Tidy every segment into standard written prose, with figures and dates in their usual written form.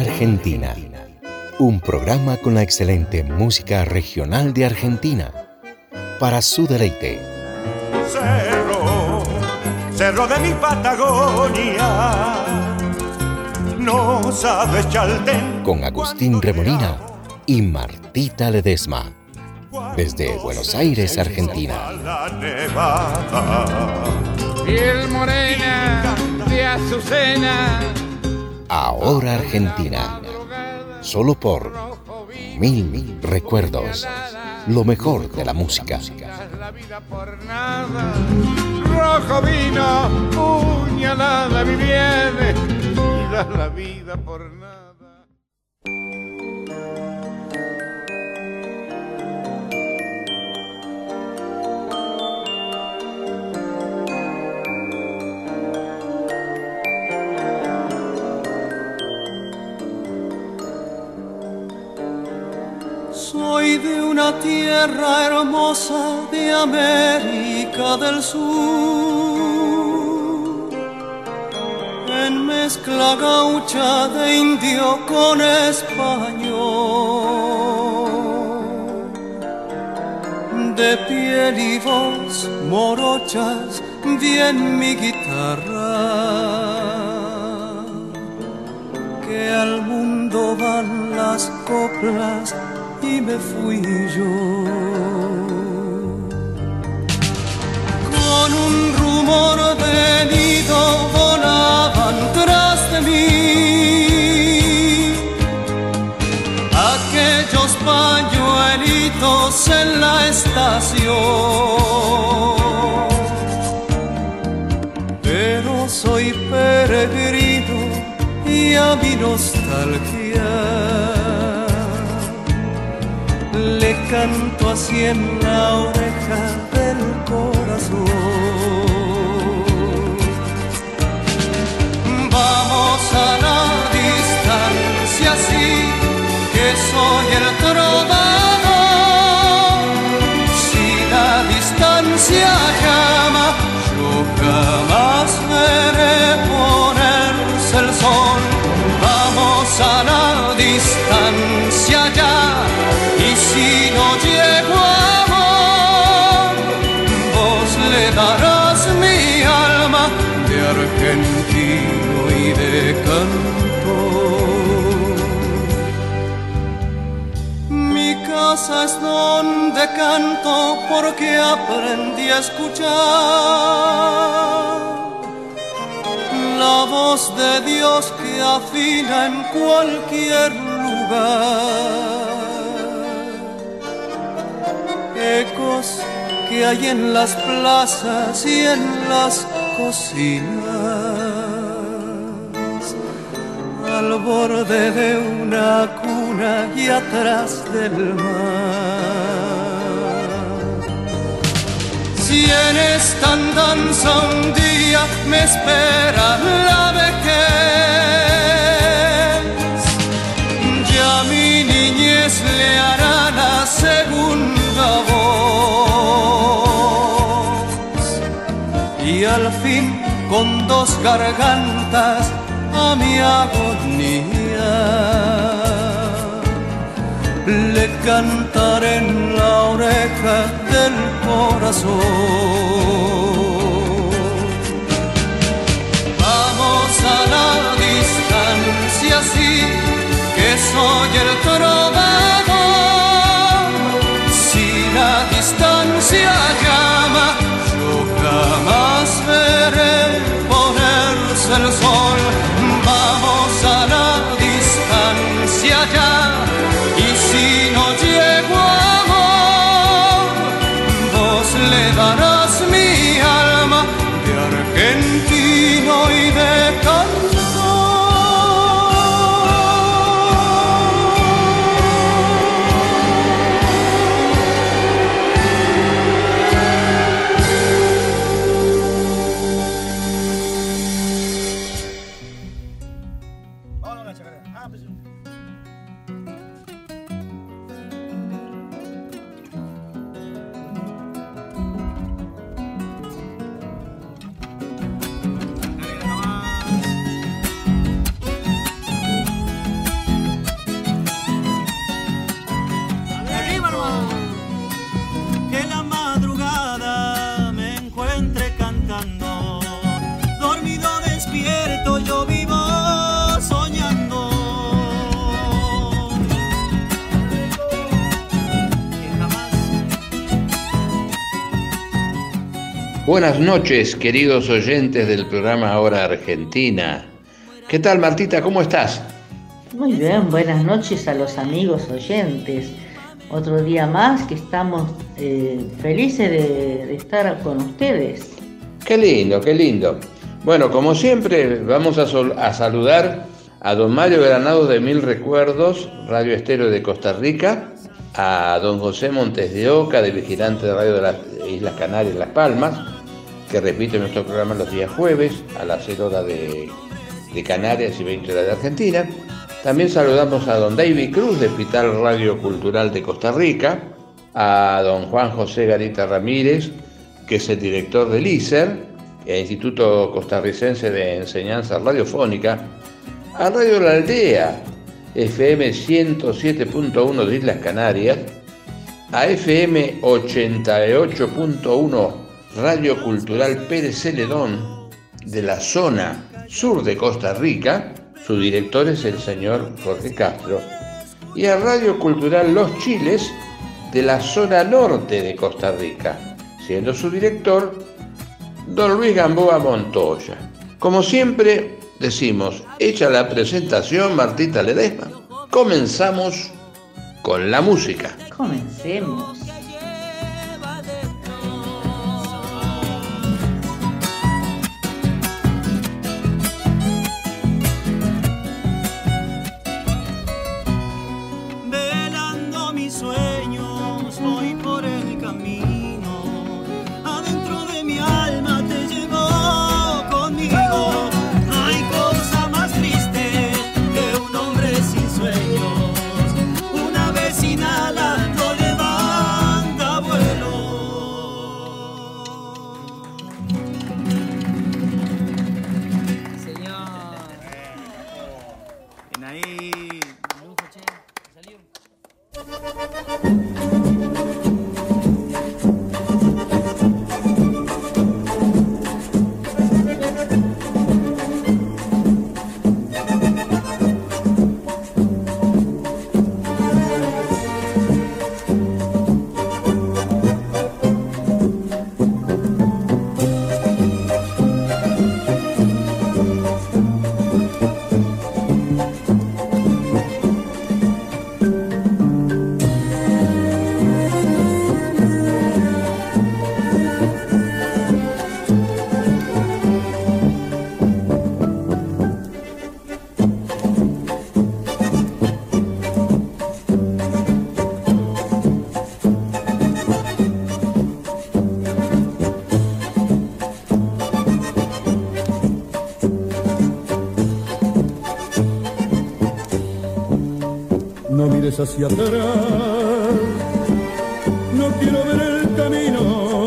Argentina, un programa con la excelente música regional de Argentina, para su deleite. Cerro, cerro de mi Patagonia, no sabes Chaltén. Con Agustín Remolina y Martita Ledesma, desde Buenos Aires, Argentina. Piel morena de azucena. Ahora Argentina, solo por Mil Recuerdos, lo mejor de la música. La vida por nada. Rojo vino, puñalada mi bien, y das la vida por nada. Soy de una tierra hermosa de América del Sur, en mezcla gaucha de indio con español, de piel y voz morochas bien mi guitarra, que al mundo van las coplas y me fui yo, con un rumor de nido volaban tras de mí aquellos pañuelitos en la estación, pero soy peregrino y a mi nostalgia le canto así en la oreja del corazón. Vamos a la distancia, sí, que soy el trovador. Si la distancia llama, yo jamás veré ponerse el sol. Vamos a la distancia ya, y si no llego a amor, vos le darás mi alma de argentino y de cantor. Mi casa es donde canto porque aprendí a escuchar la voz de Dios que afina en cualquier lugar. Ecos que hay en las plazas y en las cocinas, al borde de una cuna y atrás del mar. Si en esta andanza un día me espera la vejez, ya mi niñez le hará la segunda voz, y al fin con dos gargantas a mi agonía le cantaré en la oreja del corazón. Vamos a la distancia, sí, que soy el trovador. Si la distancia llama, yo jamás veré ponerse el sol. Vamos a la distancia ya, y si no llego a amor, vos le darás mi alma de argentino y de cantor. Buenas noches, queridos oyentes del programa Hora Argentina. ¿Qué tal, Martita? ¿Cómo estás? Muy bien, buenas noches a los amigos oyentes. Otro día más que estamos felices de estar con ustedes. Qué lindo, qué lindo. Bueno, como siempre, vamos a saludar a don Mario Granados de Mil Recuerdos, Radio Estéreo de Costa Rica, a don José Montes de Oca, de Vigilante de Radio de las Islas Canarias, Las Palmas, que repite nuestro programa los días jueves a las 0 horas de Canarias y 20 horas de Argentina. También saludamos a don David Cruz, de Hospital Radio Cultural de Costa Rica, a don Juan José Garita Ramírez, que es el director del ISER, el Instituto Costarricense de Enseñanza Radiofónica, a Radio La Aldea, FM 107.1 de Islas Canarias, a FM 88.1 Radio Cultural Pérez Celedón, de la zona sur de Costa Rica, su director es el señor Jorge Castro, y a Radio Cultural Los Chiles, de la zona norte de Costa Rica, siendo su director don Luis Gamboa Montoya. Como siempre decimos, hecha la presentación, Martita Ledesma, comenzamos con la música. Comencemos. Hacia atrás, no quiero ver el camino,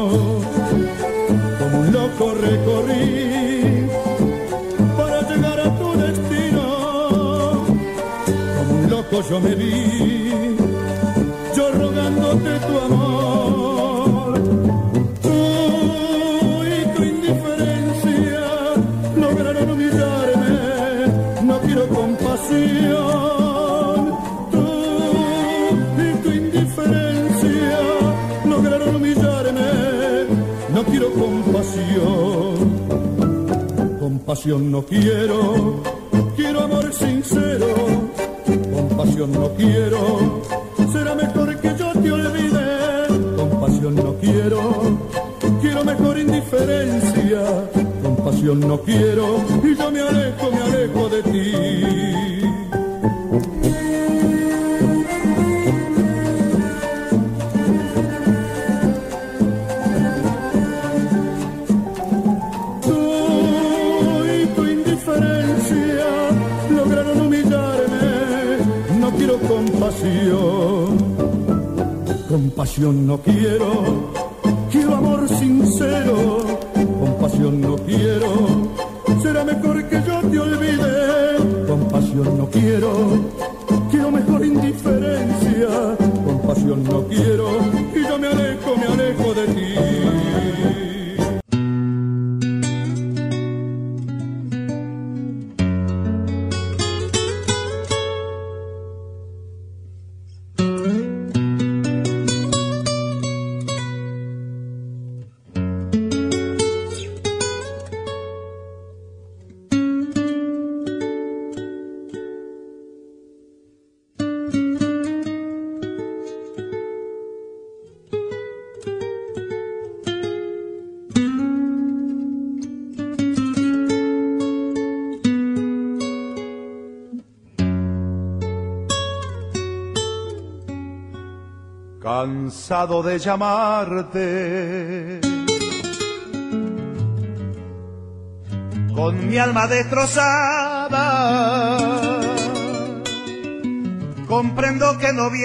como un loco recorrí para llegar a tu destino, como un loco yo me vi, yo rogándote tu amor, tú y tu indiferencia lograron humillarme, no quiero compasión. No quiero compasión no quiero, quiero amor sincero, compasión no quiero, será mejor que yo te olvide, compasión no quiero, quiero mejor indiferencia, compasión no quiero, y yo me alejo de ti. Compasión no quiero, quiero amor sincero, compasión no quiero, será mejor que yo te olvide, compasión no quiero, quiero mejor indiferencia, compasión no quiero, y yo me alejo de ti. cansado de llamarte. Con mi alma destrozada, comprendo que no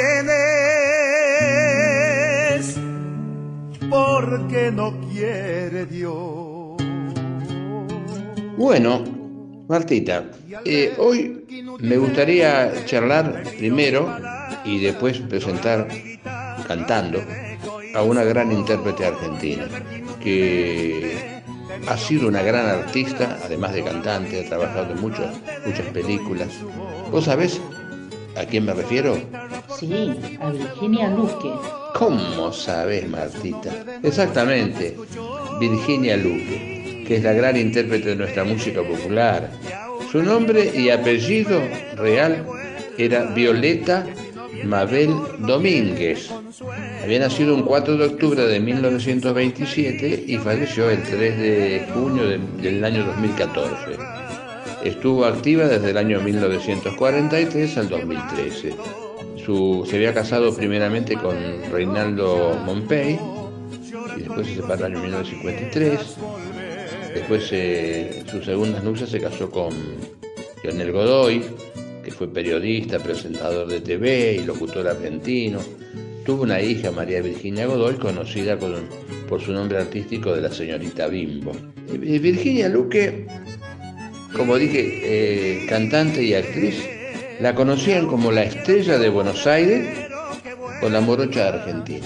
vienes porque no quiere Dios. Bueno, Martita, hoy me gustaría charlar primero y después presentar cantando a una gran intérprete argentina que ha sido una gran artista, además de cantante, ha trabajado en muchas películas. ¿Vos sabés a quién me refiero? Sí, a Virginia Luque. ¿Cómo sabés, Martita? Exactamente, Virginia Luque, que es la gran intérprete de nuestra música popular. Su nombre y apellido real era Violeta Mabel Domínguez. Había nacido un 4 de octubre de 1927 y falleció el 3 de junio del año 2014. Estuvo activa desde el año 1943 al 2013. Se había casado primeramente con Reinaldo Monpey y después se separó en el año 1953. Después sus segundas nupcias se casó con Leonel Godoy, que fue periodista, presentador de TV y locutor argentino. Tuvo una hija, María Virginia Godoy, conocida por su nombre artístico de la señorita Bimbo. Virginia Luque, como dije, cantante y actriz, la conocían como la estrella de Buenos Aires o la morocha de Argentina.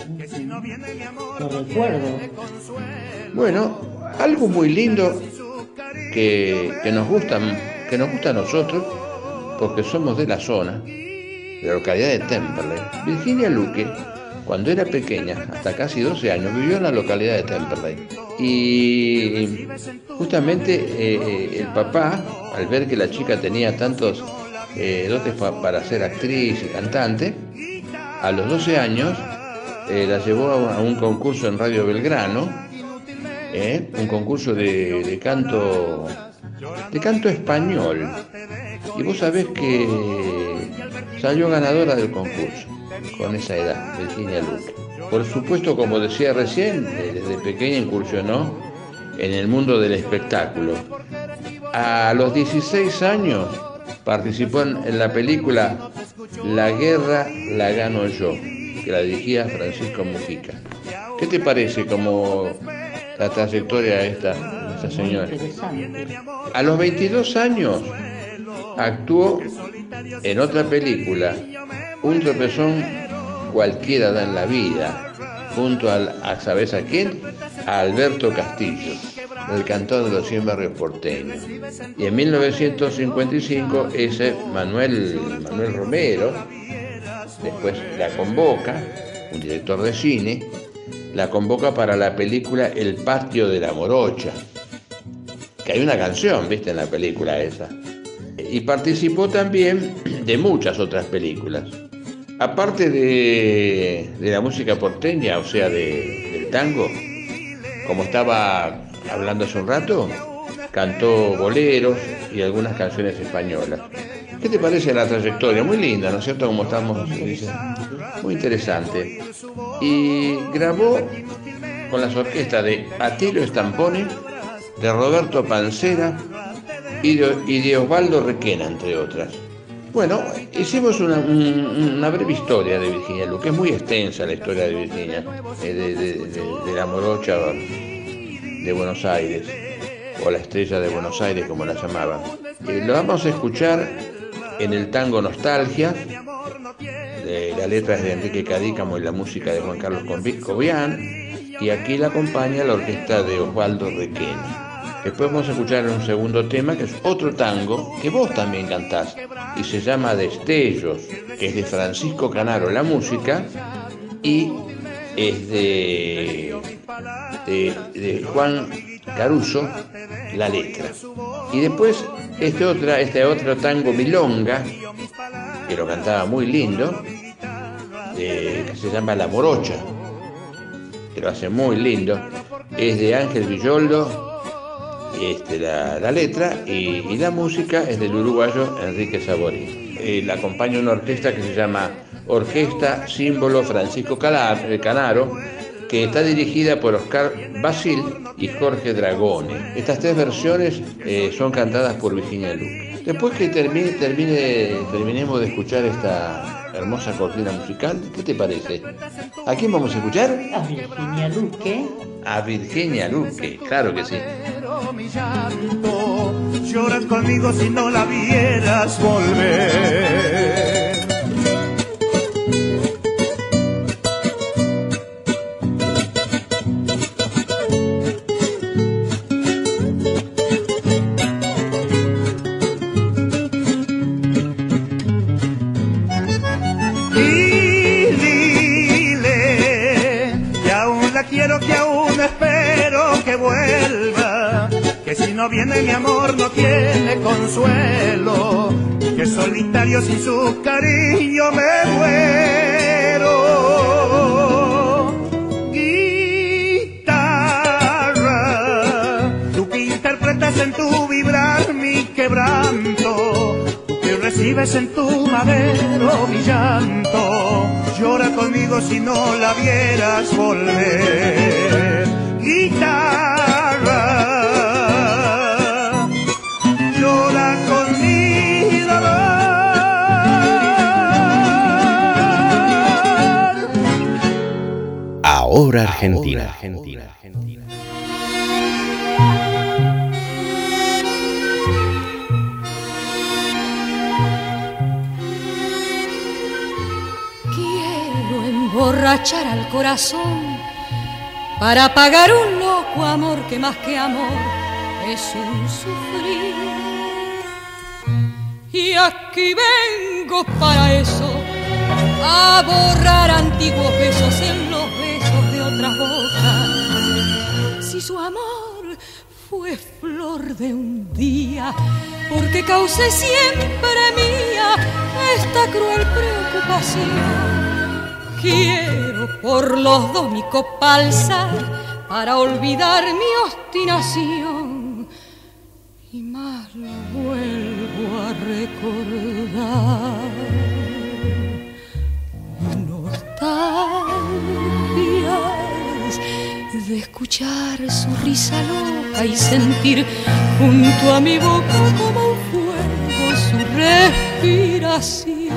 Lo recuerdo. Bueno, algo muy lindo que nos gusta a nosotros, porque somos de la zona, de la localidad de Temperley. Virginia Luque, cuando era pequeña, hasta casi 12 años, vivió en la localidad de Temperley. Y justamente el papá, al ver que la chica tenía tantos dotes para ser actriz y cantante, a los 12 años la llevó a un concurso en Radio Belgrano, un concurso de canto español. Y vos sabés que salió ganadora del concurso con esa edad, Virginia Luque. Por supuesto, como decía recién, desde pequeña incursionó en el mundo del espectáculo. A los 16 años participó en la película La guerra la gano yo, que la dirigía Francisco Mujica. ¿Qué te parece como la trayectoria de esta señora? A los 22 años actuó en otra película, Un tropezón cualquiera da en la vida, junto a ¿sabés a quién? A Alberto Castillo, el cantor de los 100 barrios porteños. Y en 1955 Manuel Romero, después la convoca, un director de cine, la convoca para la película El patio de la morocha, que hay una canción, ¿viste? En la película esa. Y participó también de muchas otras películas. Aparte de la música porteña, o sea, del tango, como estaba hablando hace un rato, cantó boleros y algunas canciones españolas. ¿Qué te parece la trayectoria? Muy linda, ¿no es cierto? Como estamos diciendo. Muy interesante. Y grabó con las orquestas de Atilio Stampone, de Roberto Pancera y de Osvaldo Requena, entre otras. Bueno, hicimos una breve historia de Virginia Luque. Es muy extensa la historia de Virginia, de la morocha de Buenos Aires, o la estrella de Buenos Aires, como la llamaban. Lo vamos a escuchar en el tango Nostalgia. La letra es de Enrique Cadícamo y la música de Juan Carlos Cobian, y aquí la acompaña la orquesta de Osvaldo Requena. Después vamos a escuchar un segundo tema, que es otro tango que vos también cantás, y se llama Destellos, que es de Francisco Canaro la música, y es de Juan Caruso la letra. Y después este otro tango milonga, que lo cantaba muy lindo, que se llama La Morocha, que lo hace muy lindo, es de Ángel Villoldo, la letra, y la música es del uruguayo Enrique Saborín. la acompaña una orquesta que se llama Orquesta Símbolo Francisco Canaro, que está dirigida por Oscar Basil y Jorge Dragone. Estas 3 versiones son cantadas por Virginia Luque. Después que terminemos de escuchar esta hermosa cortina musical, ¿qué te parece? ¿A quién vamos a escuchar? A Virginia Luque. A Virginia Luque, claro que sí. Mi llanto, lloras conmigo si no la vieras volver. Si no viene mi amor no tiene consuelo, que solitario sin su cariño me muero. Guitarra, tú que interpretas en tu vibrar mi quebranto, tú que recibes en tu madero mi llanto, llora conmigo si no la vieras volver. Guitarra, Ahora Argentina. Quiero emborrachar al corazón para pagar un loco amor que más que amor es un sufrir. Y aquí vengo para eso, a borrar antiguos besos en los besos de otras bocas. Si su amor fue flor de un día, porque causé siempre mía esta cruel preocupación. Quiero por los dos mi copa alzar para olvidar mi obstinación, y más lo vuelvo a recordar. Nostalgias de escuchar su risa loca y sentir junto a mi boca como un fuego su respiración.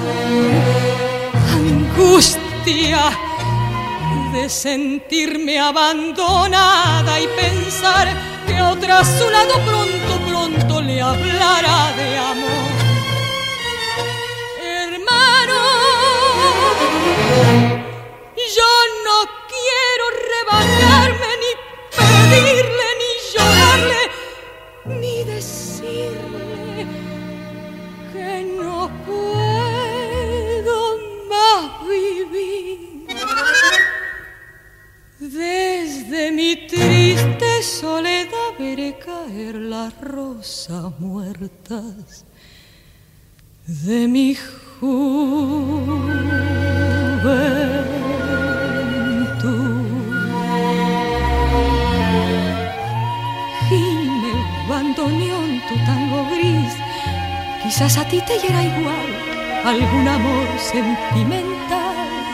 Angustia de sentirme abandonada y pensar que otra a su lado pronto le hablará de amor. Hermano, yo no quiero rebajarme, ni pedirle, ni llorarle, ni decirle que no puedo más vivir. Desde mi triste soledad veré caer las rosas muertas de mi juventud. Gime el bandoneón tu tango gris, quizás a ti te hiera igual algún amor sentimental.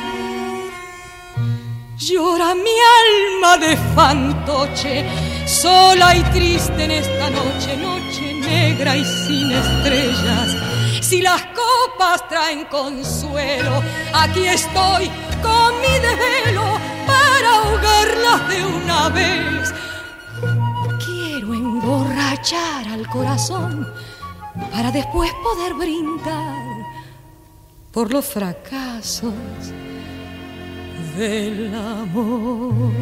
Llora mi alma de fantoche, sola y triste en esta noche, noche negra y sin estrellas. Si las copas traen consuelo, aquí estoy con mi desvelo para ahogarlas de una vez. Quiero emborrachar al corazón para después poder brindar por los fracasos del amor.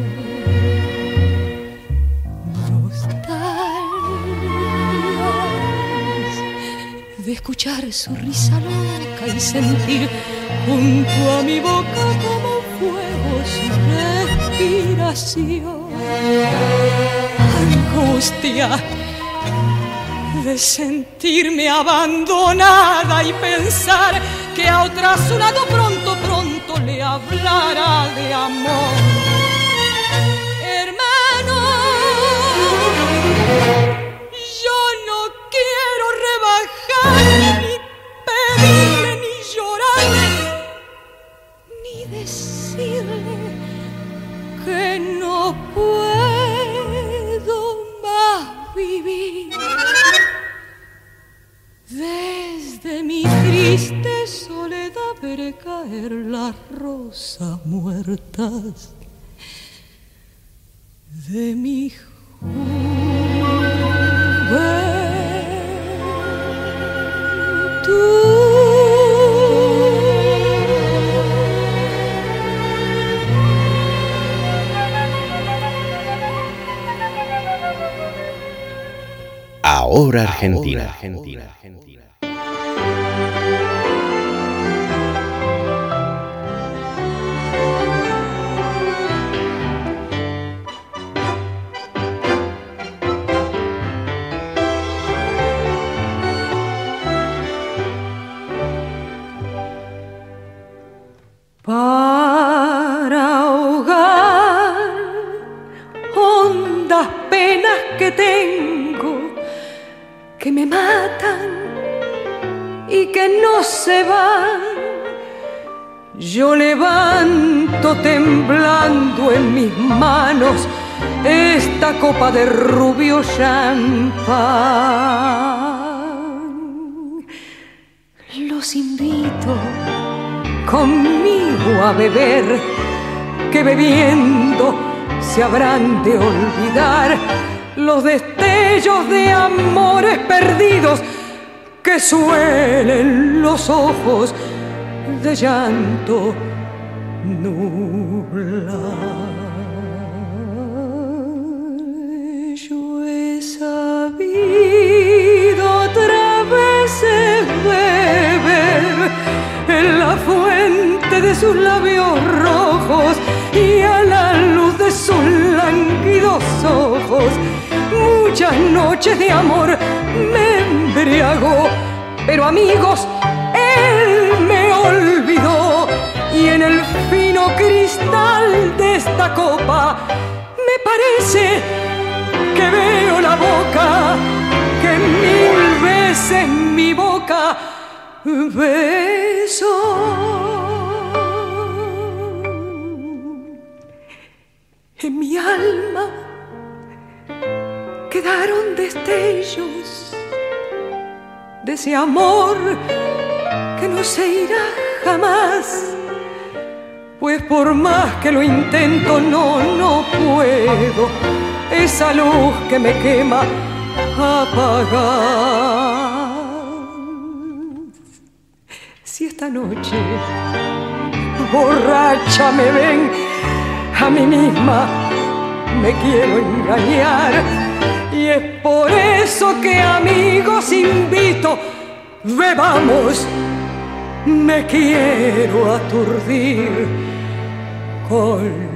Nostalgias de escuchar su risa loca y sentir junto a mi boca como fuego su respiración. Angustia de sentirme abandonada y pensar que a otra a su lado pronto le hablará de amor. Hermano, yo no quiero rebajar, ni pedirle, de caer las rosas muertas de mi Ahora Argentina. Para ahogar hondas penas que tengo, que me matan y que no se van, yo levanto temblando en mis manos esta copa de rubio champán. Los invito conmigo a beber, que bebiendo se habrán de olvidar los destellos de amores perdidos que suelen los ojos de llanto nublar. Yo he sabido otras veces beber en la fuente de sus labios rojos y a la luz de sus lánguidos ojos. Muchas noches de amor me embriagó, pero amigos, él me olvidó. Y en el fino cristal de esta copa me parece que veo la boca que 1000 veces mi boca besó. En mi alma quedaron destellos de ese amor que no se irá jamás, pues por más que lo intento no puedo esa luz que me quema apagar. Si esta noche borracha me ven, a mí misma me quiero engañar, y es por eso que amigos invito, bebamos, me quiero aturdir con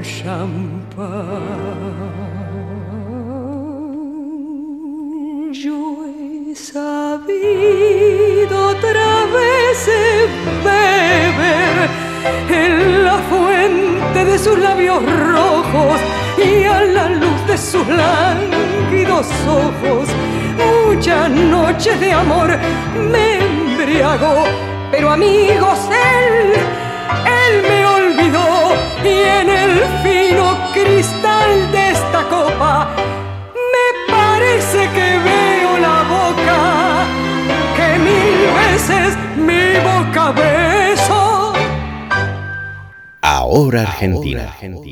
champán. Yo he sabido otras veces beber en la fuente de sus labios rojos y a la luz de sus lánguidos ojos. Muchas noches de amor me embriagó, pero amigos, él me olvidó. Y en el fino cristal de esta copa me parece que veo la boca que 1000 veces mi boca besó. Ahora Argentina.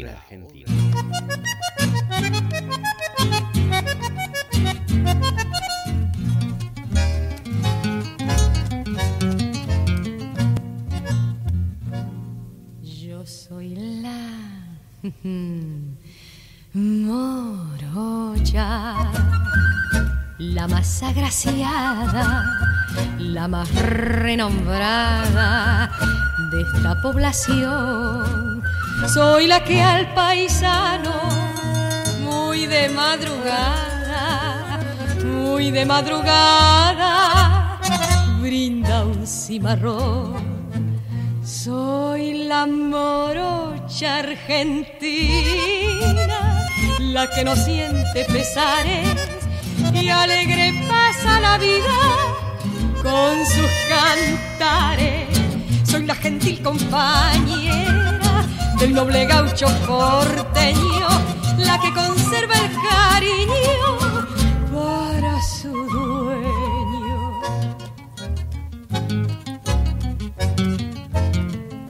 Yo soy la morocha, la más agraciada, la más renombrada de esta población. Soy la que al paisano muy de madrugada brinda un cimarrón. Soy la morocha argentina, la que no siente pesares y alegre pasa la vida con sus cantares. Soy la gentil compañera del noble gaucho porteño, la que conserva el cariño para su dueño.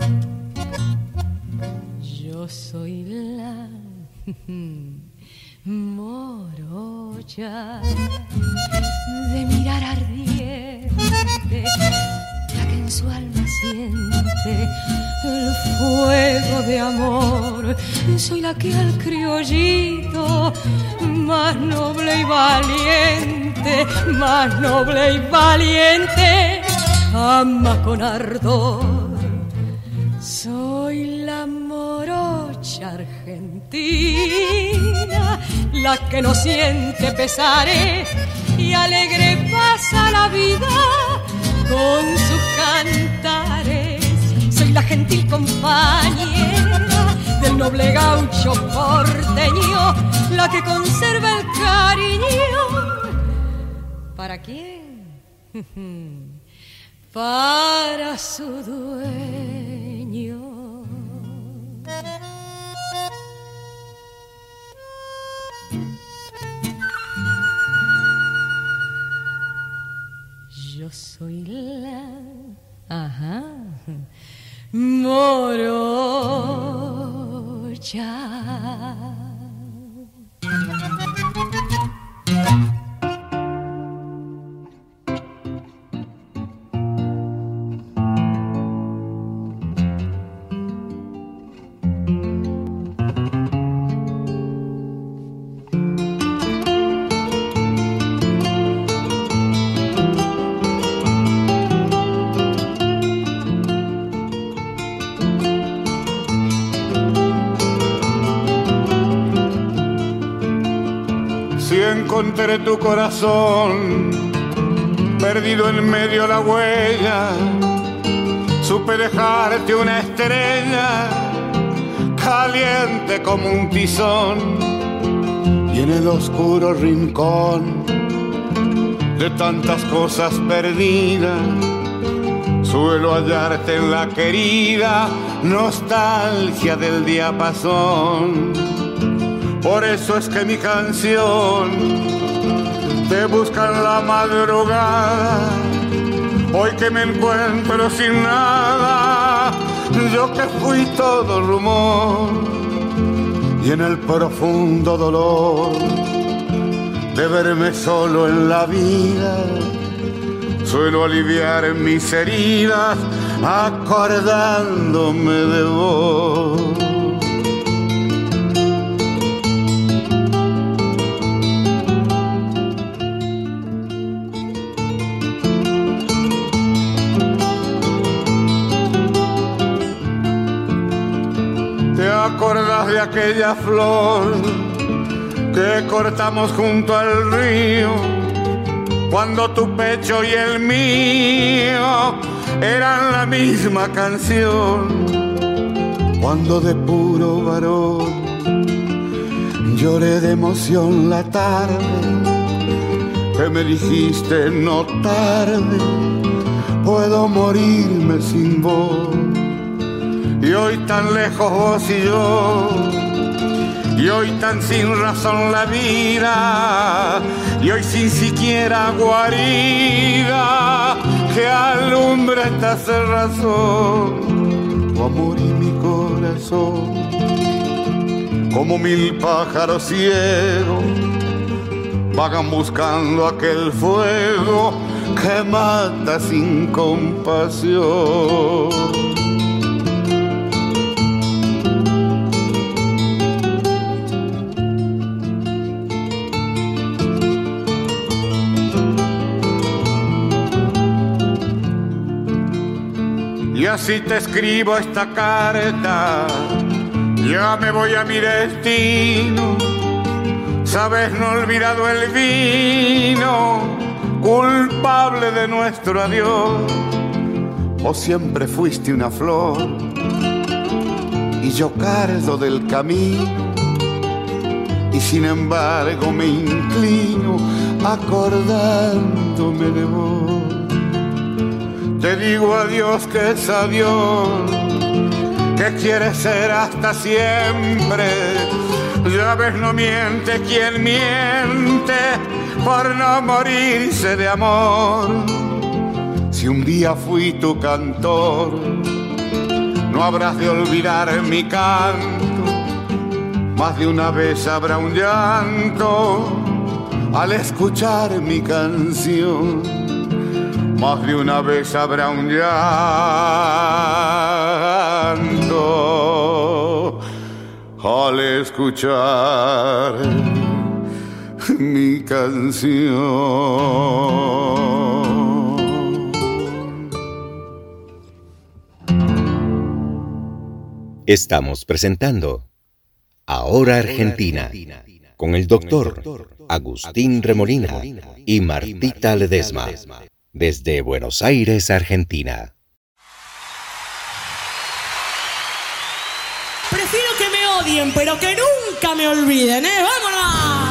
Morocha de mirar ardiente, la que en su alma siente el fuego de amor. Soy la que al criollito más noble y valiente, más noble y valiente, ama con ardor. Soy la morocha argentina, la que no siente pesares y alegre pasa la vida con sus cantares. Soy la gentil compañera del noble gaucho porteño, la que conserva el cariño. ¿Para quién? Para su dueño. Yo soy la morocha. Encontré tu corazón perdido en medio de la huella, supe dejarte una estrella caliente como un tizón, y en el oscuro rincón de tantas cosas perdidas suelo hallarte en la querida nostalgia del diapasón. Por eso es que mi canción te busca en la madrugada. Hoy que me encuentro sin nada, yo que fui todo rumor, y en el profundo dolor de verme solo en la vida, suelo aliviar mis heridas acordándome de vos. ¿Acordás de aquella flor que cortamos junto al río? Cuando tu pecho y el mío eran la misma canción. Cuando de puro varón lloré de emoción la tarde que me dijiste no tarde, puedo morirme sin vos. Y hoy tan lejos vos y yo, y hoy tan sin razón la vida, y hoy sin siquiera guarida que alumbre esta cerrazón. Tu amor y mi corazón, como mil pájaros ciegos, vagan buscando aquel fuego que mata sin compasión. Y así te escribo esta carta, ya me voy a mi destino. Sabes, no he olvidado el vino, culpable de nuestro adiós. Vos siempre fuiste una flor y yo cardo del camino, y sin embargo me inclino acordándome de vos. Te digo adiós que es adiós, que quieres ser hasta siempre. Ya ves, no miente quien miente por no morirse de amor. Si un día fui tu cantor, no habrás de olvidar mi canto, más de una vez habrá un llanto al escuchar mi canción. Más de una vez habrá un llanto al escuchar mi canción. Estamos presentando Ahora Argentina con el doctor Agustín Remolina y Martita Ledesma desde Buenos Aires, Argentina. Prefiero que me odien, pero que nunca me olviden, ¿eh? ¡Vámonos!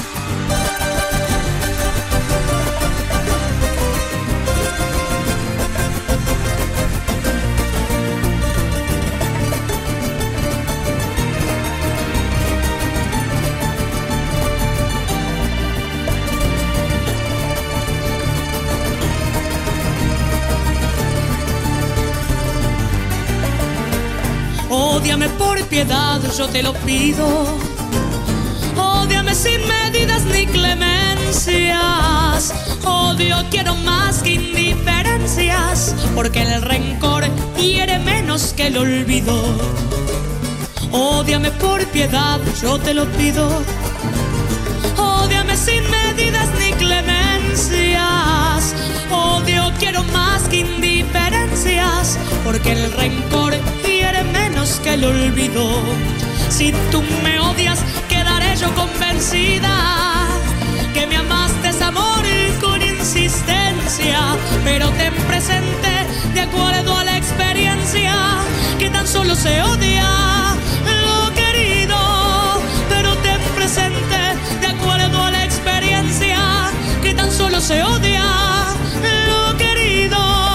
Ódiame por piedad, yo te lo pido. Ódiame sin medidas ni clemencias. Odio quiero más que indiferencias, porque el rencor hiere menos que el olvido. Ódiame por piedad, yo te lo pido. Ódiame sin medidas ni clemencias. Odio quiero más que indiferencias, porque el rencor hiere menos que el olvido. Si tú me odias, quedaré yo convencida que me amaste es amor con insistencia. Pero ten presente, de acuerdo a la experiencia, que tan solo se odia lo querido. Pero ten presente, de acuerdo a la experiencia, que tan solo se odia lo querido.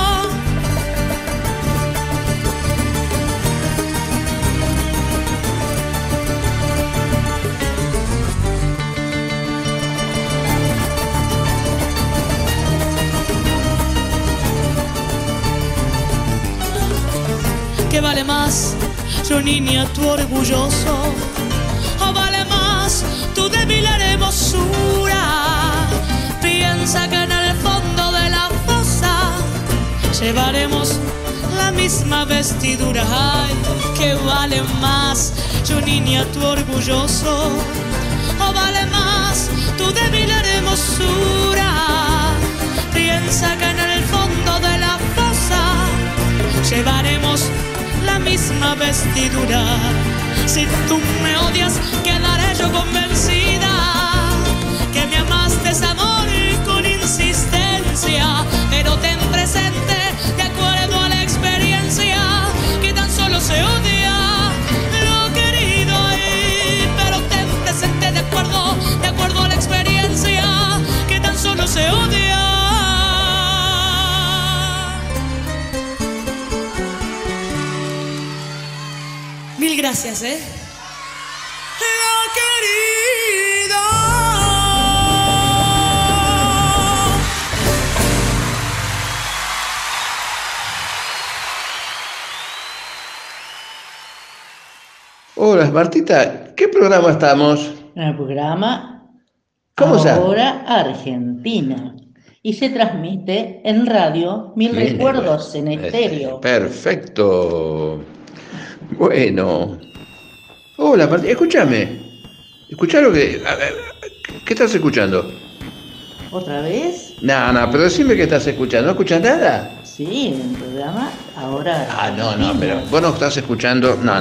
¿Qué vale más, yo niña, tu orgulloso? ¿O vale más tu débil hermosura? Piensa que en el fondo de la fosa llevaremos la misma vestidura. Ay, ¿qué vale más, yo niña, tu orgulloso? ¿O vale más tu débil hermosura? Piensa que en el fondo de la fosa llevaremos la misma vestidura. Si tú me odias, quedaré yo convencida que me amaste es amor con insistencia. Pero ten presente, de acuerdo a la experiencia, que tan solo se odia lo querido. Pero ten presente, de acuerdo a la experiencia, que tan solo se odia. Mil gracias, lo querido. Hola, Martita, ¿qué programa estamos? En el programa ¿Cómo se llama? Ahora Argentina. Y se transmite en radio Mil Recuerdos en estéreo. Perfecto. Bueno. Hola, Martita, escúchame. Escuchá lo que... A ver, ¿qué estás escuchando? ¿Otra vez? No, pero decime qué estás escuchando. ¿No escuchas nada? Sí, en el programa Ahora No, Argentina. pero vos no estás escuchando... No.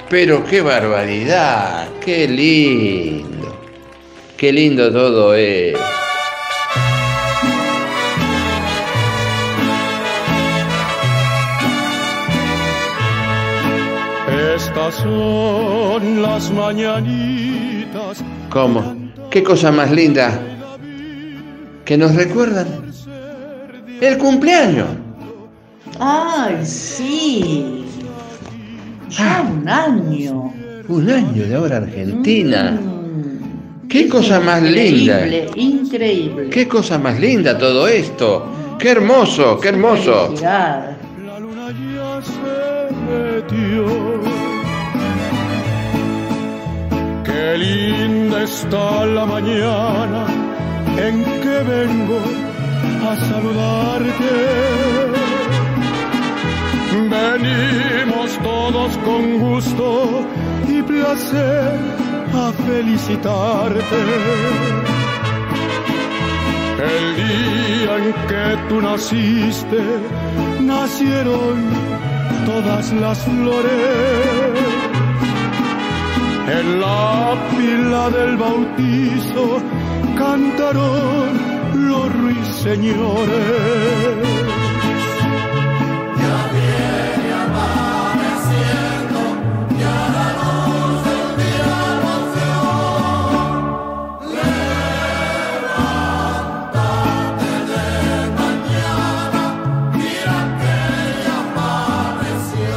Pero qué barbaridad, qué lindo todo es. Estas son las mañanitas. ¿Cómo? ¿Qué cosa más linda? Que nos recuerdan el cumpleaños. ¡Ay, sí! Ya un año. Un año de Ahora Argentina. ¡Qué cosa más linda! Increíble. ¡Qué cosa más linda todo esto! ¡Qué hermoso, qué hermoso! Felicidad. La luna ya se metió. Qué linda está la mañana en que vengo a saludarte. Venimos todos con gusto y placer a felicitarte. El día en que tú naciste, nacieron todas las flores. En la pila del bautizo cantaron los ruiseñores. Ya viene amaneciendo, ya la luz del día nació. Levántate de mañana, mira que ya amaneció.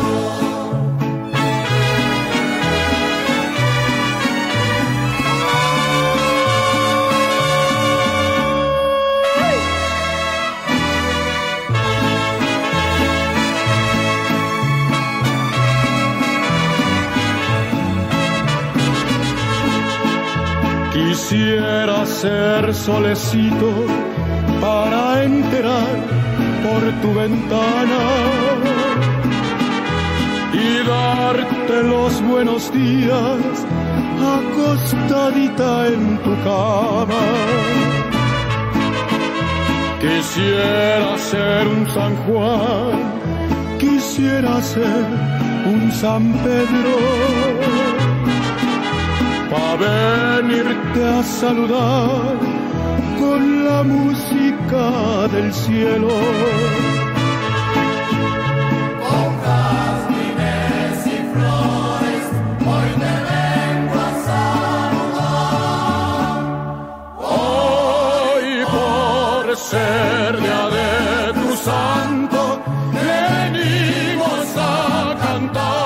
Quisiera ser solecito para entrar por tu ventana y darte los buenos días acostadita en tu cama. Quisiera ser un San Juan, quisiera ser un San Pedro, pa' venirte a saludar con la música del cielo. Con jazmines y flores, hoy te vengo a saludar. Hoy por ser día de tu santo, venimos a cantar.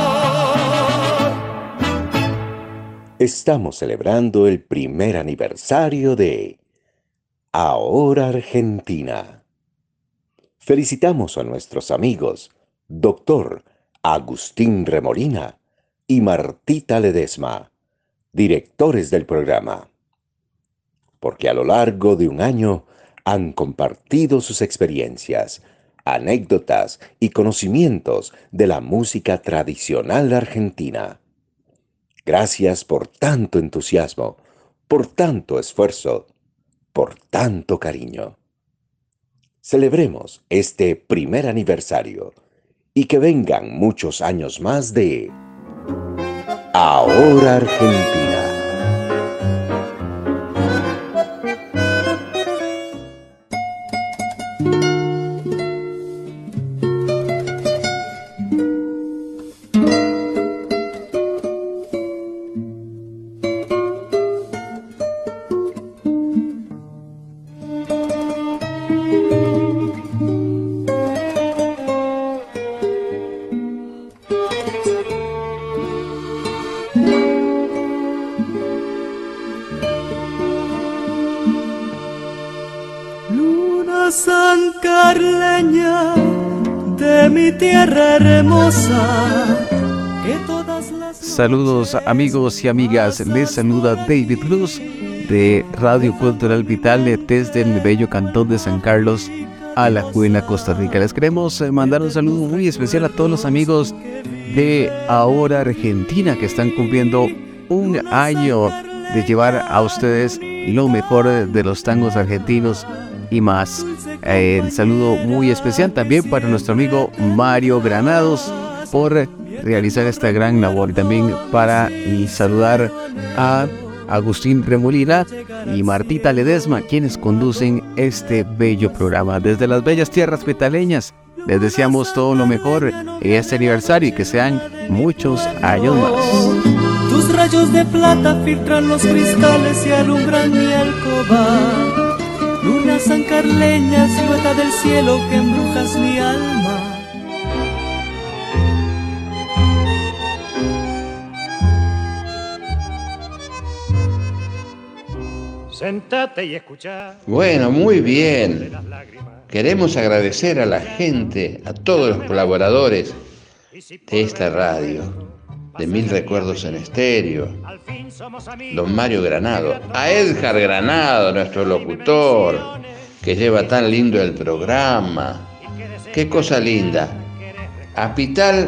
Estamos celebrando el primer aniversario de Ahora Argentina. Felicitamos a nuestros amigos Dr. Agustín Remolina y Martita Ledesma, directores del programa, porque a lo largo de un año han compartido sus experiencias, anécdotas y conocimientos de la música tradicional argentina. Gracias por tanto entusiasmo, por tanto esfuerzo, por tanto cariño. Celebremos este primer aniversario y que vengan muchos años más de Ahora Argentina. San Carleña de mi tierra hermosa, que todas las... Saludos amigos y amigas, les saluda David Luz de Radio Cultural Vital desde el bello cantón de San Carlos, Alajuela, Costa Rica. Les queremos mandar un saludo muy especial a todos los amigos de Ahora Argentina que están cumpliendo un año de llevar a ustedes lo mejor de los tangos argentinos y más. El saludo muy especial también para nuestro amigo Mario Granados por realizar esta gran labor. Y también para saludar a Agustín Remolina y Martita Ledesma, quienes conducen este bello programa. Desde las bellas tierras petaleñas, les deseamos todo lo mejor en este aniversario y que sean muchos años más. Tus rayos de plata filtran los cristales y alumbran mi alcoba. Luna sancarleña, silueta del cielo que embrujas mi alma. Sentate y escucha. Bueno, muy bien. Queremos agradecer a la gente, a todos los colaboradores de esta radio, de Mil Recuerdos en Estéreo, don Mario Granado, a Edgar Granado, nuestro locutor, que lleva tan lindo el programa. Qué cosa linda. A Pital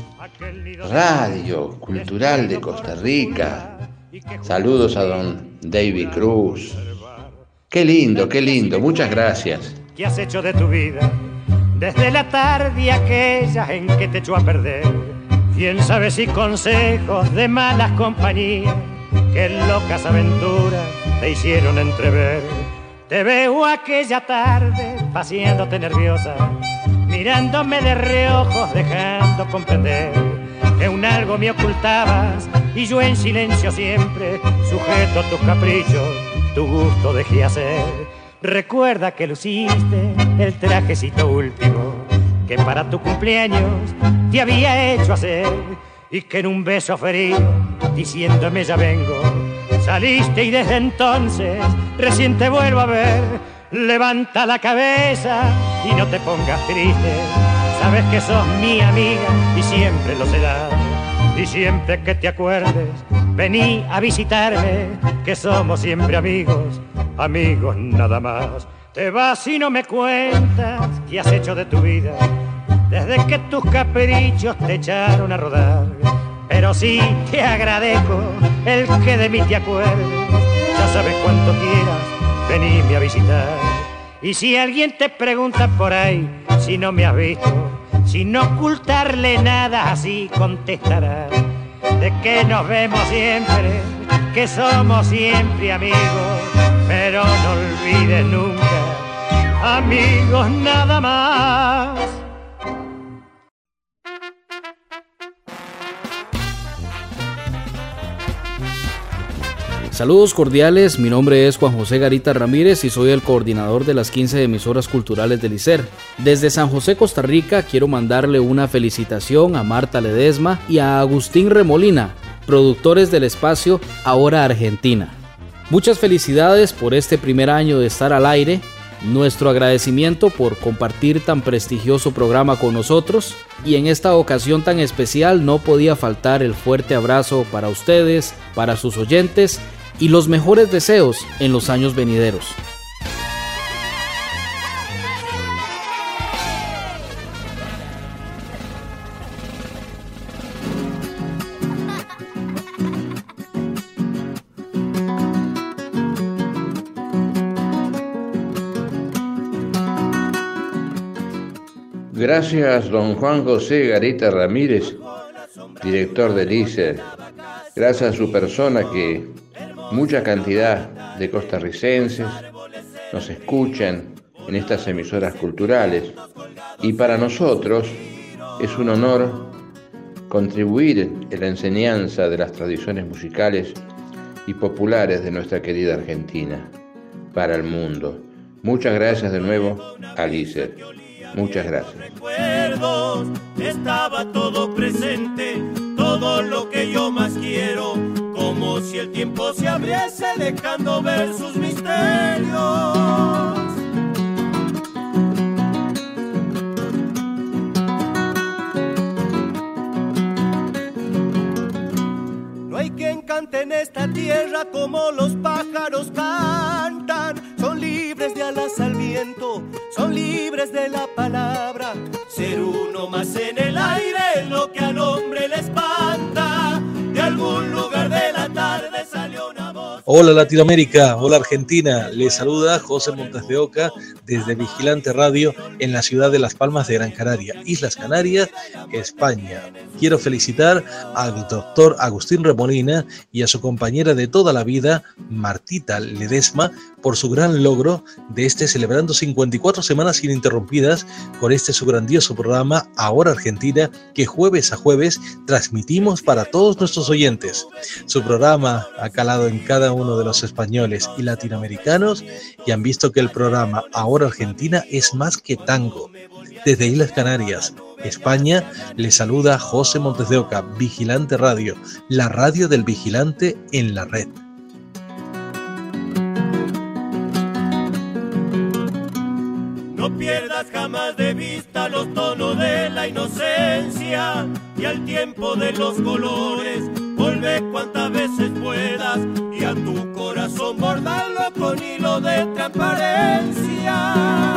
Radio Cultural de Costa Rica. Saludos a don David Cruz. Qué lindo, muchas gracias. ¿Qué has hecho de tu vida? Desde la tarde aquella en que te echó a perder. Quién sabe si consejos de malas compañías, qué locas aventuras te hicieron entrever. Te veo aquella tarde paseándote nerviosa, mirándome de reojos, dejando comprender que un algo me ocultabas y yo en silencio siempre, sujeto a tus caprichos, tu gusto dejé hacer. Recuerda que luciste el trajecito último que para tu cumpleaños te había hecho hacer, y que en un beso ferido, diciéndome ya vengo, saliste y desde entonces recién te vuelvo a ver. Levanta la cabeza y no te pongas triste, sabes que sos mi amiga y siempre lo serás. Y siempre que te acuerdes, vení a visitarme, que somos siempre amigos, amigos nada más. Te vas y no me cuentas qué has hecho de tu vida, desde que tus caprichos te echaron a rodar. Pero sí te agradezco el que de mí te acuerdes, ya sabes cuánto quieras, venime a visitar. Y si alguien te pregunta por ahí si no me has visto, sin ocultarle nada así contestará, de que nos vemos siempre, que somos siempre amigos, pero no olvides nunca, amigos nada más. Saludos cordiales, mi nombre es Juan José Garita Ramírez y soy el coordinador de las 15 emisoras culturales del ICER. Desde San José, Costa Rica, quiero mandarle una felicitación a Marta Ledesma y a Agustín Remolina, productores del espacio Ahora Argentina. Muchas felicidades por este primer año de estar al aire, nuestro agradecimiento por compartir tan prestigioso programa con nosotros, y en esta ocasión tan especial no podía faltar el fuerte abrazo para ustedes, para sus oyentes, y los mejores deseos en los años venideros. Gracias, don Juan José Garita Ramírez, director del ICER. Gracias a su persona que mucha cantidad de costarricenses nos escuchan en estas emisoras culturales, y para nosotros es un honor contribuir en la enseñanza de las tradiciones musicales y populares de nuestra querida Argentina para el mundo. Muchas gracias de nuevo al ICER. Muchas gracias. Recuerdos, estaba todo presente, todo lo que yo más quiero, como si el tiempo se abriese dejando ver sus misterios. No hay quien cante en esta tierra como los pájaros cantan, son libres de alas al viento, son libres de la palabra. Ser uno más en el aire es lo que al hombre le espanta. De algún lugar de la tarde salió una voz. Hola Latinoamérica, hola Argentina, les saluda José Montes de Oca desde Vigilante Radio en la ciudad de Las Palmas de Gran Canaria, Islas Canarias, España. Quiero felicitar al doctor Agustín Remolina y a su compañera de toda la vida, Martita Ledesma, por su gran logro de celebrando 54 semanas ininterrumpidas con su grandioso programa Ahora Argentina, que jueves a jueves transmitimos para todos nuestros oyentes. Su programa ha calado en cada uno de los españoles y latinoamericanos y han visto que el programa Ahora Argentina es más que tango. Desde Islas Canarias, España, les saluda José Montes de Oca, Vigilante Radio, la radio del vigilante en la red. No pierdas jamás de vista los tonos de la inocencia y al tiempo de los colores. Vuelve cuantas veces puedas y a tu corazón bordarlo con hilo de transparencia.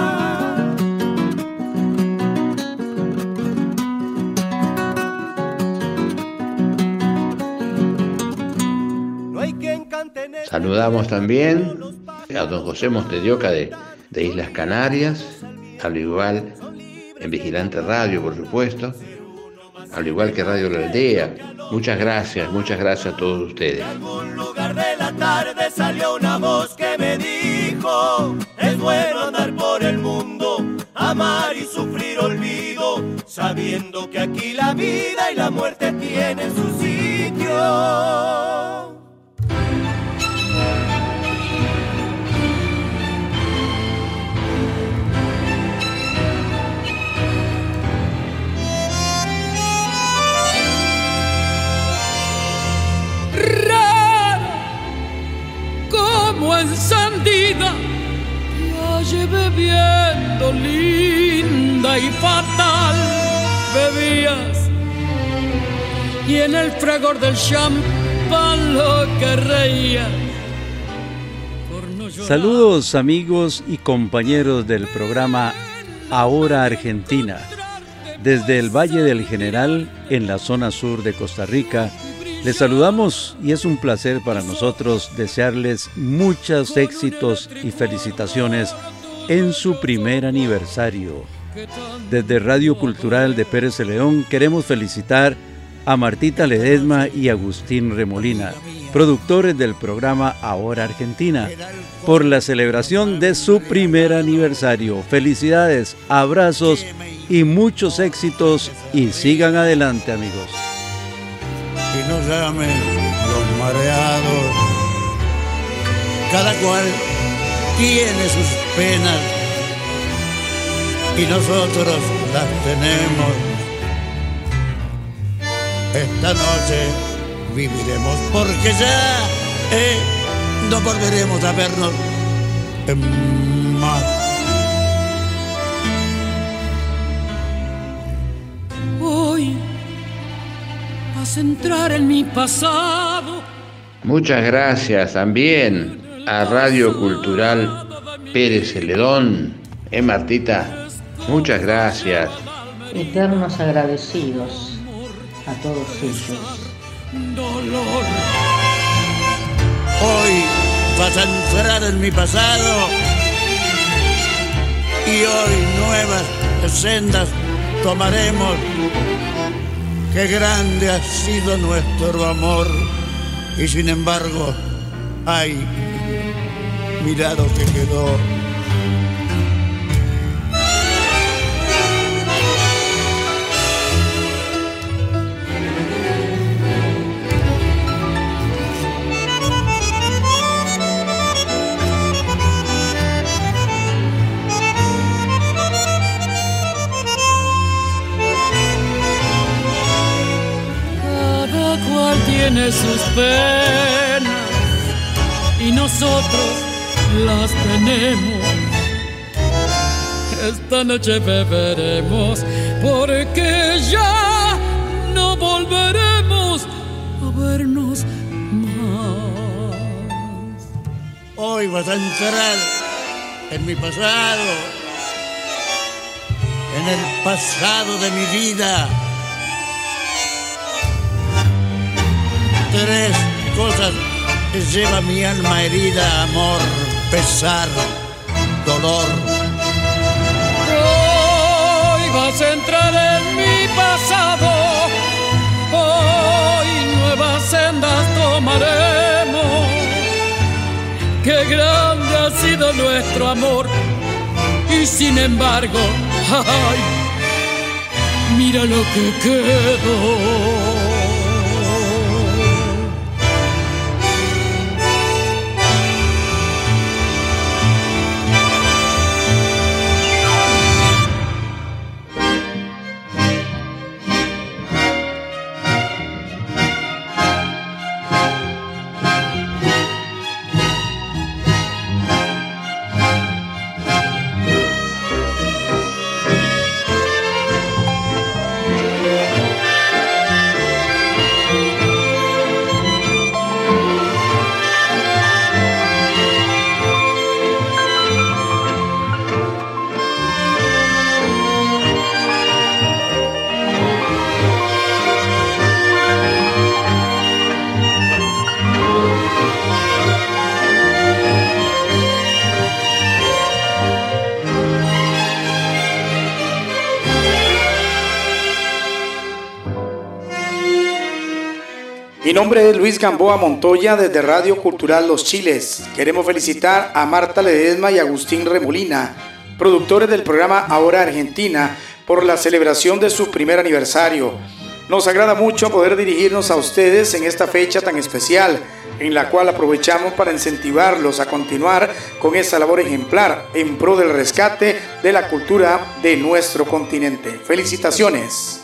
No hay quien cante en el... Saludamos también a don José Montes de Oca de Islas Canarias, al igual en Vigilante Radio, por supuesto, al igual que Radio La Aldea. Muchas gracias a todos ustedes. En algún lugar de la tarde salió una voz que me dijo: es bueno andar por el mundo, amar y sufrir olvido, sabiendo que aquí la vida y la muerte tienen su sitio. Encendida, la llevé bebiendo, linda y fatal. Bebías y en el fragor del champán lo que reía. No saludos amigos y compañeros del programa Ahora Argentina. Desde el Valle del General, en la zona sur de Costa Rica, les saludamos y es un placer para nosotros desearles muchos éxitos y felicitaciones en su primer aniversario. Desde Radio Cultural de Pérez Celedón queremos felicitar a Martita Ledesma y Agustín Remolina, productores del programa Ahora Argentina, por la celebración de su primer aniversario. Felicidades, abrazos y muchos éxitos y sigan adelante, amigos. Y no llamen los mareados, cada cual tiene sus penas y nosotros las tenemos. Esta noche viviremos porque ya no volveremos a vernos más. Hoy vas a entrar en mi pasado. Muchas gracias también a Radio Cultural Pérez Celedón. Martita, muchas gracias. Eternos agradecidos a todos ellos. Hoy vas a entrar en mi pasado y hoy nuevas sendas tomaremos. Qué grande ha sido nuestro amor y sin embargo, ay, mira lo que quedó. Tiene sus penas y nosotros las tenemos. Esta noche beberemos porque ya no volveremos a vernos más. Hoy vas a entrar en mi pasado, en el pasado de mi vida. Tres cosas lleva mi alma herida, amor, pesar, dolor. Hoy vas a entrar en mi pasado, hoy nuevas sendas tomaremos. Qué grande ha sido nuestro amor y sin embargo, ay, mira lo que quedó. Mi nombre es Luis Gamboa Montoya desde Radio Cultural Los Chiles. Queremos felicitar a Marta Ledesma y Agustín Remolina, productores del programa Ahora Argentina, por la celebración de su primer aniversario. Nos agrada mucho poder dirigirnos a ustedes en esta fecha tan especial, en la cual aprovechamos para incentivarlos a continuar con esa labor ejemplar en pro del rescate de la cultura de nuestro continente. ¡Felicitaciones!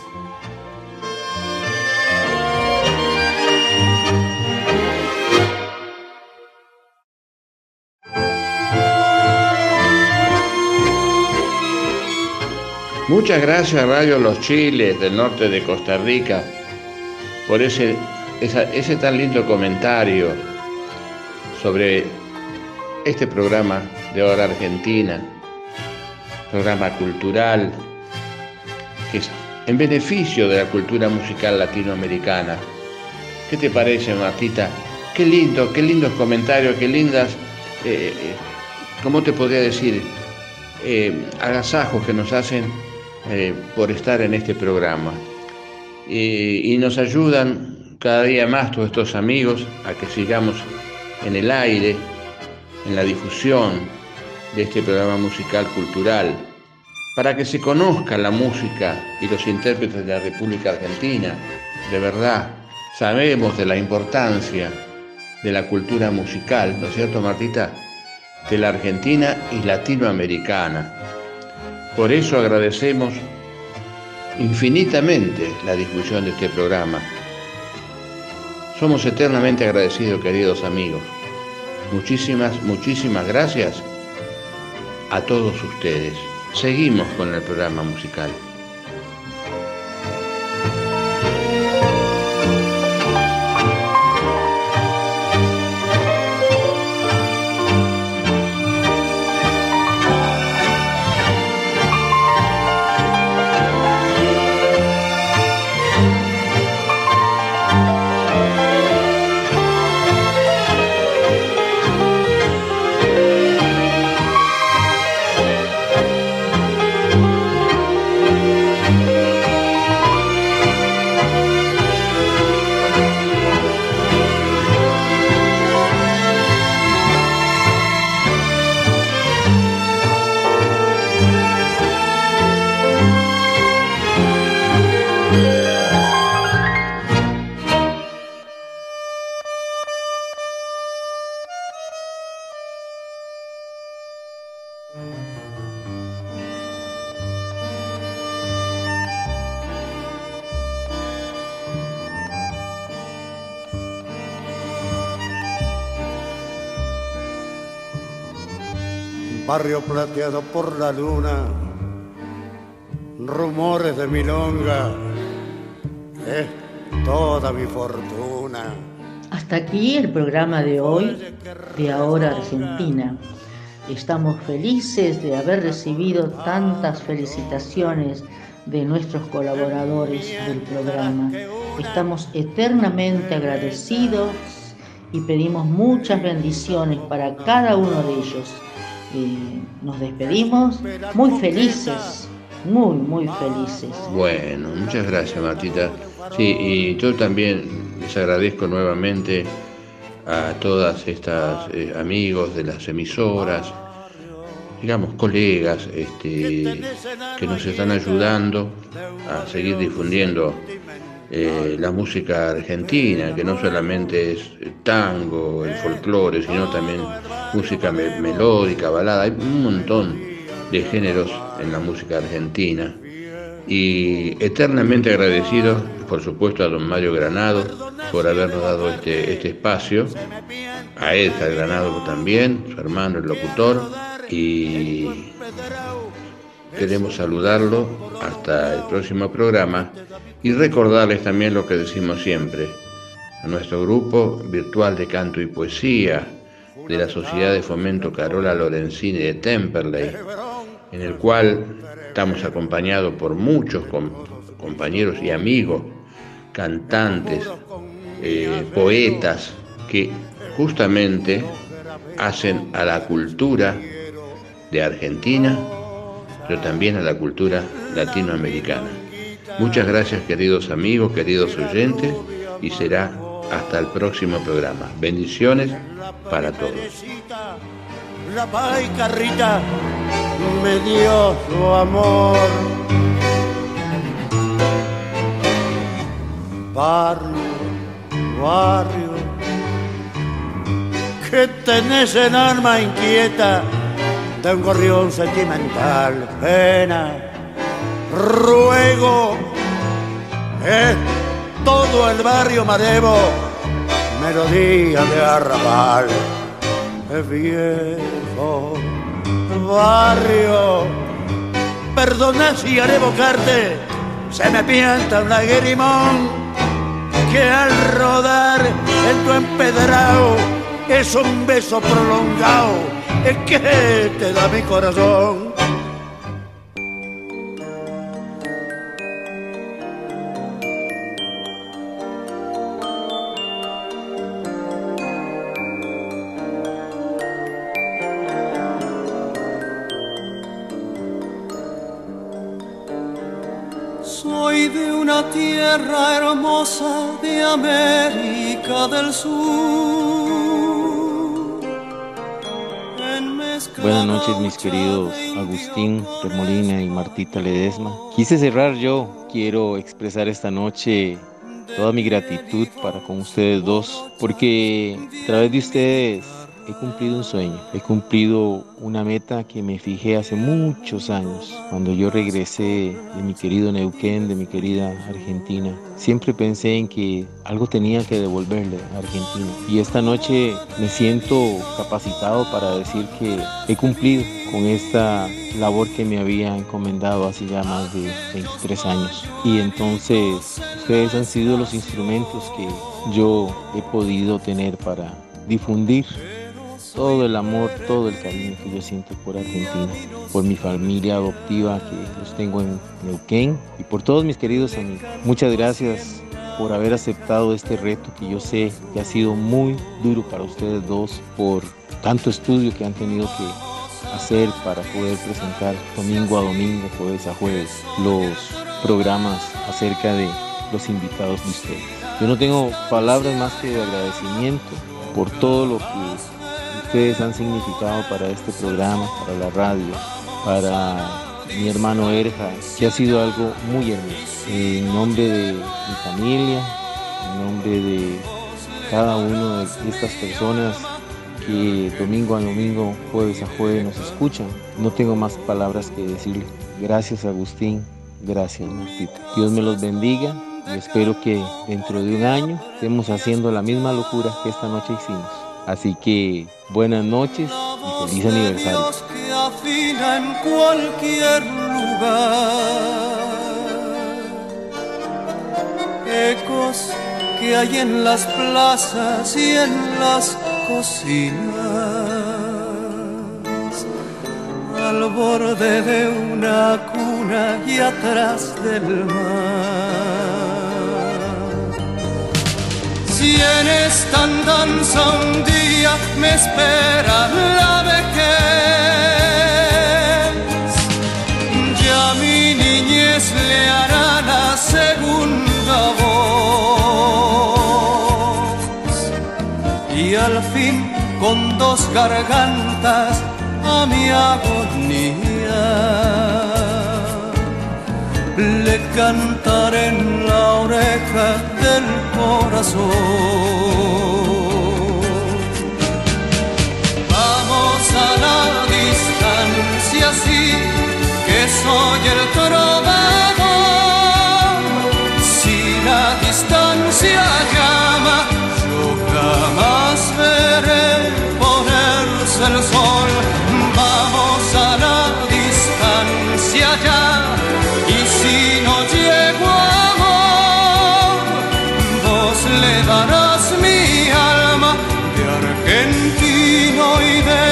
Muchas gracias Radio Los Chiles del norte de Costa Rica por ese tan lindo comentario sobre este programa de Ahora Argentina, programa cultural que es en beneficio de la cultura musical latinoamericana. ¿Qué te parece, Martita? Qué lindos comentarios, qué lindas, ¿cómo te podría decir? Agasajos que nos hacen por estar en este programa. Y nos ayudan cada día más todos estos amigos a que sigamos en el aire, en la difusión de este programa musical cultural, para que se conozca la música y los intérpretes de la República Argentina. De verdad, sabemos de la importancia de la cultura musical, ¿no es cierto, Martita?, de la Argentina y latinoamericana. Por eso agradecemos infinitamente la difusión de este programa. Somos eternamente agradecidos, queridos amigos. Muchísimas gracias a todos ustedes. Seguimos con el programa musical. Barrio plateado por la luna, rumores de milonga, es toda mi fortuna. Hasta aquí el programa de hoy de Ahora Argentina. Estamos felices de haber recibido tantas felicitaciones de nuestros colaboradores del programa. Estamos eternamente agradecidos y pedimos muchas bendiciones para cada uno de ellos. Nos despedimos muy felices, muy felices. Bueno, muchas gracias, Martita. Sí, y yo también les agradezco nuevamente a todas estas amigos de las emisoras, digamos, colegas que nos están ayudando a seguir difundiendo la música argentina, que no solamente es tango, el folclore, sino también música melódica, balada. Hay un montón de géneros en la música argentina. Y eternamente agradecidos, por supuesto, a don Mario Granado por habernos dado este espacio, a Edgar Granado también, su hermano, el locutor, y queremos saludarlo hasta el próximo programa y recordarles también lo que decimos siempre, a nuestro grupo virtual de canto y poesía de la Sociedad de Fomento Carola Lorenzini de Temperley, en el cual estamos acompañados por muchos compañeros y amigos, cantantes, poetas, que justamente hacen a la cultura de Argentina, pero también a la cultura latinoamericana. Muchas gracias, queridos amigos, queridos oyentes, y será hasta el próximo programa. Bendiciones para todos. La paicarrita me dio su amor. Barrio, que tenés en alma inquieta de un gorrión sentimental, pena, ruego, es todo el barrio marevo, melodía de arrabal, es viejo barrio, perdona si al evocarte se me pianta un lagrimón, que al rodar en tu empedrado es un beso prolongado, es que te da mi corazón. Soy de una tierra hermosa de América del Sur. Buenas noches, mis queridos Agustín Remolina y Martita Ledesma. Quise cerrar yo, quiero expresar esta noche toda mi gratitud para con ustedes dos, porque a través de ustedes he cumplido un sueño, he cumplido una meta que me fijé hace muchos años, cuando yo regresé de mi querido Neuquén, de mi querida Argentina. Siempre pensé en que algo tenía que devolverle a Argentina, y esta noche me siento capacitado para decir que he cumplido con esta labor que me había encomendado hace ya más de 23 años. Y entonces ustedes han sido los instrumentos que yo he podido tener para difundir todo el amor, todo el cariño que yo siento por Argentina, por mi familia adoptiva que los tengo en Neuquén y por todos mis queridos amigos. Muchas gracias por haber aceptado este reto que yo sé que ha sido muy duro para ustedes dos, por tanto estudio que han tenido que hacer para poder presentar domingo a domingo, jueves a jueves, los programas acerca de los invitados de ustedes. Yo no tengo palabras más que de agradecimiento por todo lo que ustedes han significado para este programa, para la radio, para mi hermano Erja, que ha sido algo muy hermoso. En nombre de mi familia, en nombre de cada uno de estas personas que domingo a domingo, jueves a jueves nos escuchan, no tengo más palabras que decirle. Gracias, Agustín, gracias, Martita. Dios me los bendiga y espero que dentro de un año estemos haciendo la misma locura que esta noche hicimos. Así que buenas noches y feliz aniversario. Que afina en cualquier lugar, ecos que hay en las plazas y en las cocinas, al borde de una cuna y atrás del mar. Si en esta andanza un día me espera la vejez, ya mi niñez le hará la segunda voz. Y al fin con dos gargantas a mi agonía le cantaré en la oreja del corazón. Vamos a la distancia, sí, que soy el trovador. Si la distancia llama, yo jamás veré ponerse el sol. Vamos a la distancia ya, y si no llego a amor, vos le darás mi alma de argentino y de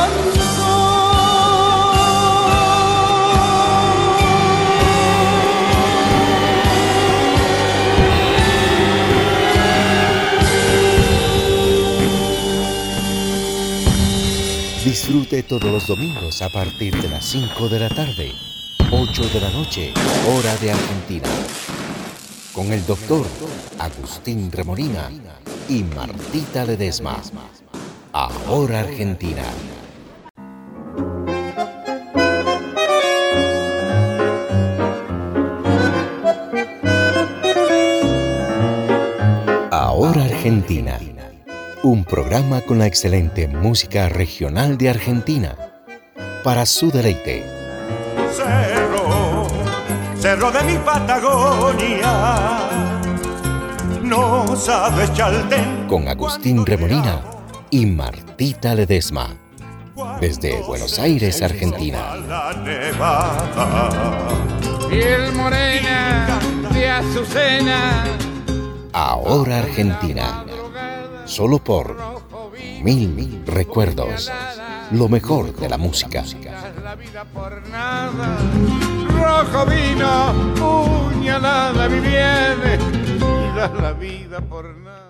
Disfrute todos los domingos a partir de las 5 de la tarde, 8 de la noche, hora de Argentina, con el doctor Agustín Remolina y Martita Ledesma. Ahora Argentina. Ahora Argentina. Un programa con la excelente música regional de Argentina, para su deleite. Cerro, cerro de mi Patagonia, no sabes Chaltén. Con Agustín Remolina y Martita Ledesma, desde Buenos Aires, Argentina. Piel morena de azucena. Ahora Argentina. Solo por 1000 recuerdos, lo mejor de la música. Rojo vino, puñalada mi bien, y das la vida por nada.